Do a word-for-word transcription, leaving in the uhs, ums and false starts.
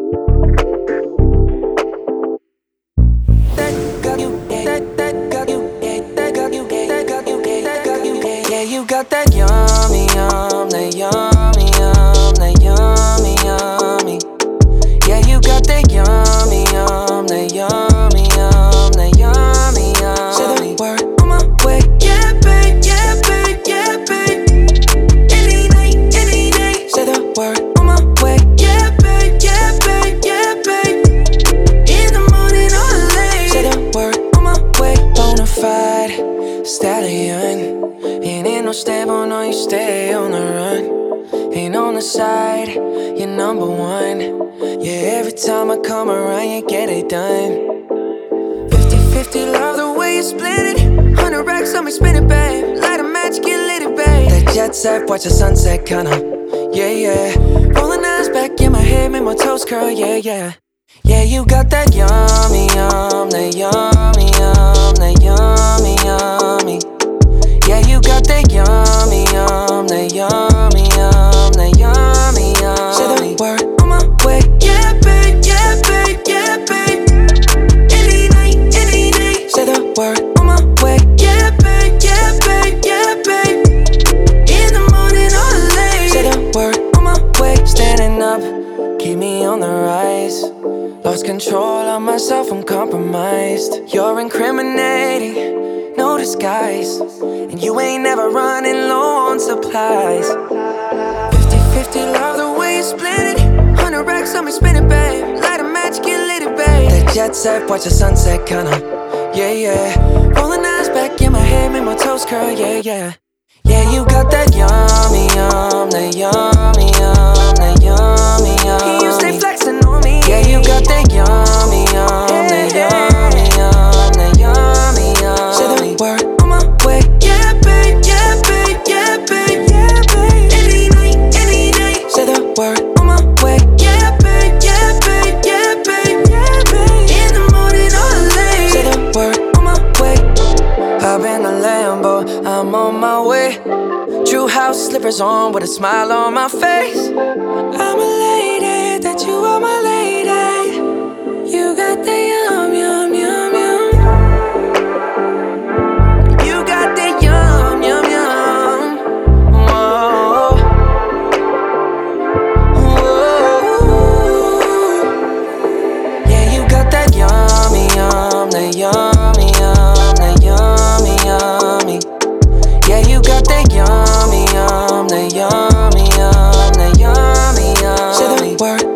Yeah, you got that yummy, yum, that yummy, yum, that yummy, yummy. Yeah, you got that yummy, yum, that yummy, yum, that yummy, yummy. Say the word on my way. Yeah, babe, yeah, babe, yeah, babe. Any night, any day. Say the word on my way. Yeah, babe, yeah, babe, yeah, babe. In the morning or late. Say the word on my way. Bonafide stallion. Ain't in no stable, no, you stay on the run. Ain't on the side, you're number one. Yeah, every time I come around, you get it done. Fifty fifty, love the way you split it. Hundred racks on me, spin it, babe. Light a match, get lit, it, babe. That jet set, watch the sunset, kinda. Yeah, yeah. Rolling eyes back in my head, make my toes curl, yeah, yeah. Yeah, you got that yummy, yum, that yummy, yum, that yummy, yummy. Yeah, you got that yummy, yum, that yummy, yum, that yummy, yummy. Say the word on my way. Yeah, babe, yeah, babe, yeah, babe. Any night, any day. Say the word on my way. Yeah, babe, yeah, babe, yeah, babe. In the morning or late. Say the word on my way. Standing up, keep me on the rise. Lost control of myself, I'm compromised. You're incriminating, no disguise. And you ain't never running low on supplies. Fifty fifty, love the way you split it. Hundred racks on me, spin it, babe. Light a match, get lit, it, babe. That jet set, watch the sunset, kinda. Yeah, yeah. Rolling eyes back in my head, make my toes curl, yeah, yeah. Yeah, you got that yummy, yum, that yummy, yum, that yummy, yummy. You stay flexing on me. Yeah, you got that yummy, yum, that yummy, yum, that yummy, yum. Say the word on my way. Yeah, babe, yeah, babe, yeah, babe, yeah, babe. Any night, any day. Say the word on my way. Yeah, babe, yeah, babe, yeah, babe, yeah, babe. In the morning or late. Say the word on my way. Hop in the Lambo, I'm on my way. True house slippers on with a smile on my face. I'm elated that you are my lady. You got the yum, yum, yum, yum. You got the yum, yum, yum. Whoa. Whoa. Yeah, you got that yummy, yum, that yummy, yum, that yummy, yummy. Yeah, you got that yummy, yum, that yummy, yum, that yummy, yummy. Say the word